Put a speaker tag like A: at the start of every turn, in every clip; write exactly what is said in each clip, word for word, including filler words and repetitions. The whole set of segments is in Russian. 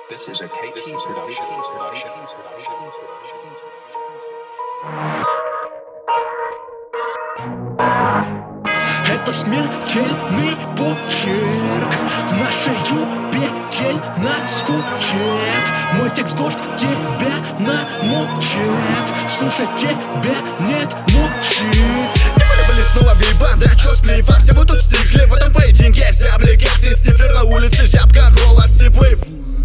A: This is a K T production.
B: Это смертельный почерк, нашею печаль наскучит. Мой текст дождь тебя намочит, слушать тебя нет мочи.
C: Не вылюбили снова вей-банды, а чё сплива? Все вы тут стихли, в этом поединке зябли. Как ты снифлер на улице, зябка, голос сиплый.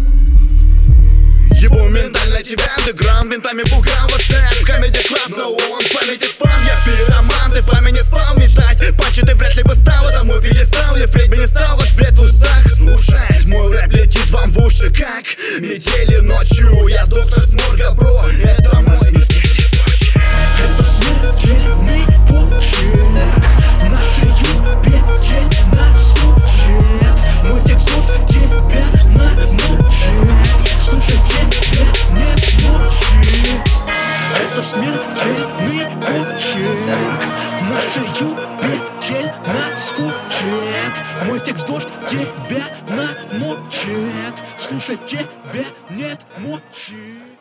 C: Ебу ментально тебя, андеграунд, ментами пугал. Вот шеф, комедий клаб, но он в памяти спам. Я пироман, ты в памяти спал. Мечтать, панчи ты вряд ли бы стал. Этому пьедестал, я фрейд бы не стал. Ваш бред в устах, слушать мой рэп летит вам в уши, как метели ночью. Я доктор с морга, бро, это мой смертельный почерк.
B: Это смертельный почерк, нашею печаль наскучит. Мой текст дождь тебя намочит, слушать тебя нет мочи. Это смертельный почерк, нашею печаль наскучит. Мой текст дождь тебя намочит, слушать тебя нет мочи.